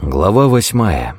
Глава 8.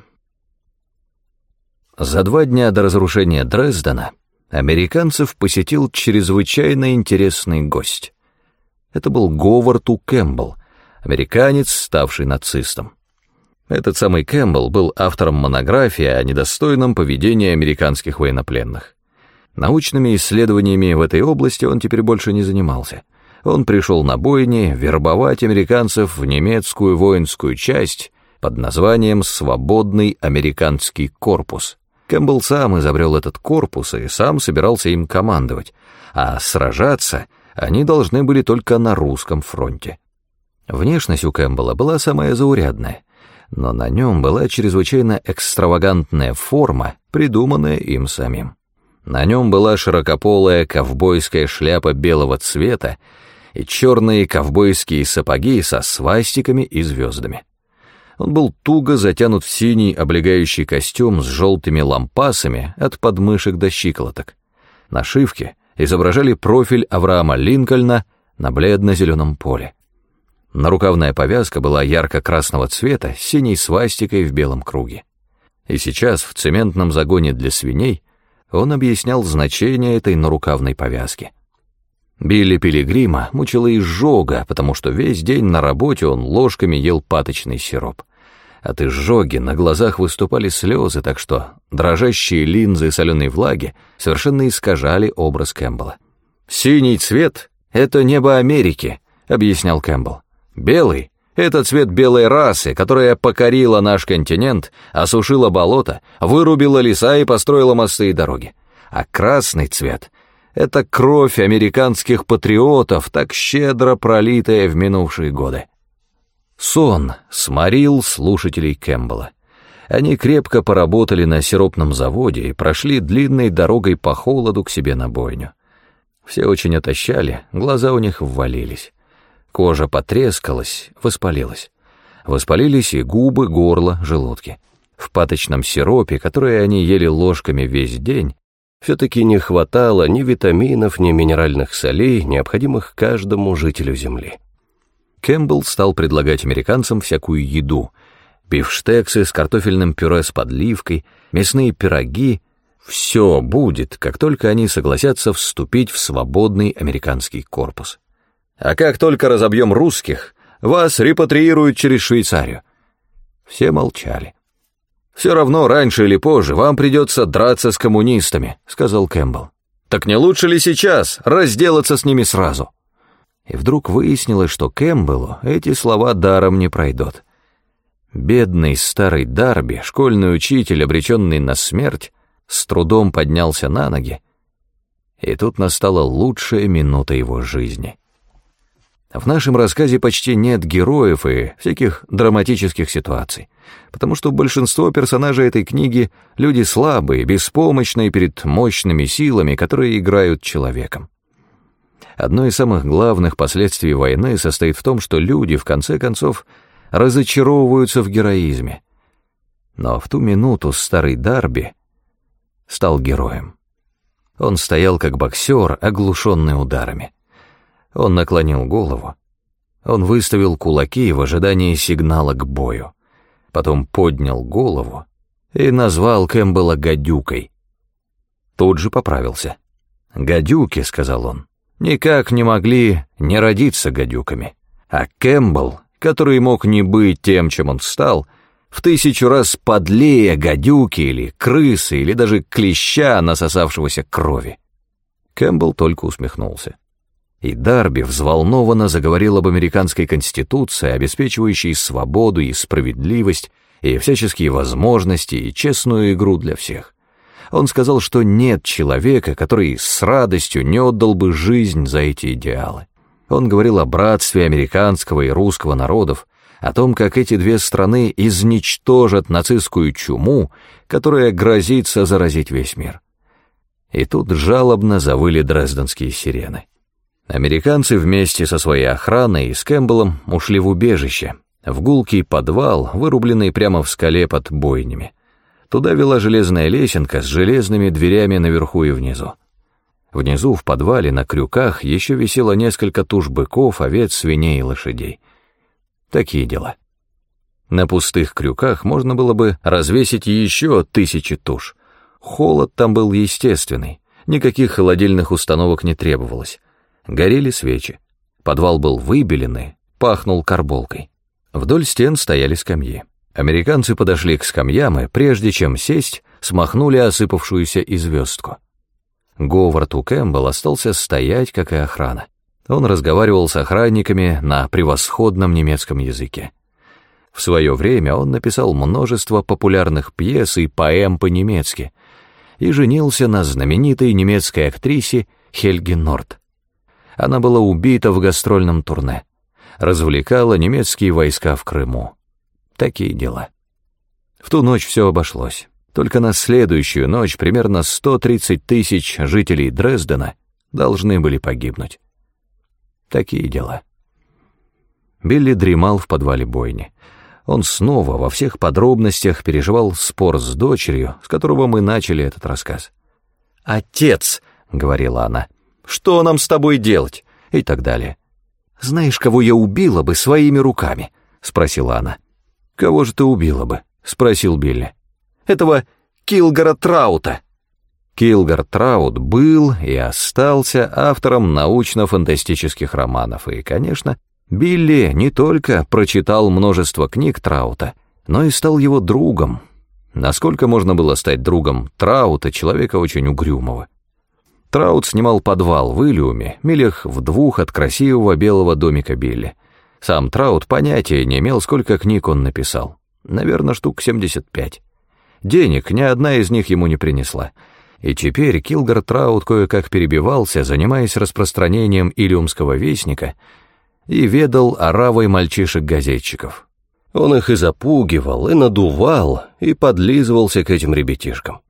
За 2 дня до разрушения Дрездена американцев посетил чрезвычайно интересный гость. Это был Говард У. Кэмпбелл, американец, ставший нацистом. Этот самый Кэмпбелл был автором монографии о недостойном поведении американских военнопленных. Научными исследованиями в этой области он теперь больше не занимался. Он пришел на бойни вербовать американцев в немецкую воинскую часть под названием «Свободный американский корпус». Кэмпбелл сам изобрел этот корпус и сам собирался им командовать, а сражаться они должны были только на русском фронте. Внешность у Кэмпбелла была самая заурядная, но на нем была чрезвычайно экстравагантная форма, придуманная им самим. На нем была широкополая ковбойская шляпа белого цвета и черные ковбойские сапоги со свастиками и звездами. Он был туго затянут в синий облегающий костюм с желтыми лампасами от подмышек до щиколоток. Нашивки изображали профиль Авраама Линкольна на бледно-зеленом поле. Нарукавная повязка была ярко-красного цвета с синей свастикой в белом круге. И сейчас в цементном загоне для свиней он объяснял значение этой нарукавной повязки. Билли Пилигрима мучила изжога, потому что весь день на работе он ложками ел паточный сироп. От изжоги на глазах выступали слезы, так что дрожащие линзы соленой влаги совершенно искажали образ Кэмпбелла. «Синий цвет — это небо Америки», — объяснял Кэмпбелл. «Белый — это цвет белой расы, которая покорила наш континент, осушила болота, вырубила леса и построила мосты и дороги. А красный цвет — это кровь американских патриотов, так щедро пролитая в минувшие годы». Сон сморил слушателей Кэмпбелла. Они крепко поработали на сиропном заводе и прошли длинной дорогой по холоду к себе на бойню. Все очень отощали, глаза у них ввалились. Кожа потрескалась, воспалилась. Воспалились и губы, горло, желудки. В паточном сиропе, который они ели ложками весь день, все-таки не хватало ни витаминов, ни минеральных солей, необходимых каждому жителю Земли. Кэмпбелл стал предлагать американцам всякую еду: бифштексы с картофельным пюре с подливкой, мясные пироги. Все будет, как только они согласятся вступить в свободный американский корпус. А как только разобьем русских, вас репатриируют через Швейцарию. Все молчали. «Все равно, раньше или позже, вам придется драться с коммунистами», — сказал Кэмпбелл. «Так не лучше ли сейчас разделаться с ними сразу?» И вдруг выяснилось, что Кэмпбеллу эти слова даром не пройдут. Бедный старый Дарби, школьный учитель, обреченный на смерть, с трудом поднялся на ноги, и тут настала лучшая минута его жизни. В нашем рассказе почти нет героев и всяких драматических ситуаций, потому что большинство персонажей этой книги — люди слабые, беспомощные перед мощными силами, которые играют человеком. Одно из самых главных последствий войны состоит в том, что люди, в конце концов, разочаровываются в героизме. Но в ту минуту старый Дарби стал героем. Он стоял как боксер, оглушенный ударами. Он наклонил голову. Он выставил кулаки в ожидании сигнала к бою. Потом поднял голову и назвал Кэмпбелла гадюкой. Тут же поправился. «Гадюки», — сказал он, — «никак не могли не родиться гадюками. А Кэмпбелл, который мог не быть тем, чем он стал, в 1000 раз подлее гадюки или крысы или даже клеща, насосавшегося крови». Кэмпбелл только усмехнулся. И Дарби взволнованно заговорил об американской конституции, обеспечивающей свободу и справедливость, и всяческие возможности, и честную игру для всех. Он сказал, что нет человека, который с радостью не отдал бы жизнь за эти идеалы. Он говорил о братстве американского и русского народов, о том, как эти две страны изничтожат нацистскую чуму, которая грозится заразить весь мир. И тут жалобно завыли дрезденские сирены. Американцы вместе со своей охраной и с Кэмпбеллом ушли в убежище, в гулкий подвал, вырубленный прямо в скале под бойнями. Туда вела железная лесенка с железными дверями наверху и внизу. Внизу, в подвале, на крюках еще висело несколько туш быков, овец, свиней и лошадей. Такие дела. На пустых крюках можно было бы развесить еще 1000 туш. Холод там был естественный, никаких холодильных установок не требовалось. Горели свечи. Подвал был выбеленный, пахнул карболкой. Вдоль стен стояли скамьи. Американцы подошли к скамьям и, прежде чем сесть, смахнули осыпавшуюся звездку. Говард У. Кэмпбелл остался стоять, как и охрана. Он разговаривал с охранниками на превосходном немецком языке. В свое время он написал множество популярных пьес и поэм по-немецки и женился на знаменитой немецкой актрисе Хельге Норд. Она была убита в гастрольном турне, развлекала немецкие войска в Крыму. Такие дела. В ту ночь все обошлось. Только на следующую ночь примерно 130 тысяч жителей Дрездена должны были погибнуть. Такие дела. Билли дремал в подвале бойни. Он снова во всех подробностях переживал спор с дочерью, с которого мы начали этот рассказ. «Отец», — говорила она, — «что нам с тобой делать?» и так далее. «Знаешь, кого я убила бы своими руками?» — спросила она. «Кого же ты убила бы?» — спросил Билли. «Этого Килгора Траута». Килгор Траут был и остался автором научно-фантастических романов, и, конечно, Билли не только прочитал множество книг Траута, но и стал его другом. Насколько можно было стать другом Траута, человека очень угрюмого? Траут снимал подвал в Илиуме, милях в 2 от красивого белого домика Билли. Сам Траут понятия не имел, сколько книг он написал. Наверное, штук 75. Денег ни одна из них ему не принесла. И теперь Килгор Траут кое-как перебивался, занимаясь распространением Илиумского вестника, и ведал оравой мальчишек-газетчиков. Он их и запугивал, и надувал, и подлизывался к этим ребятишкам.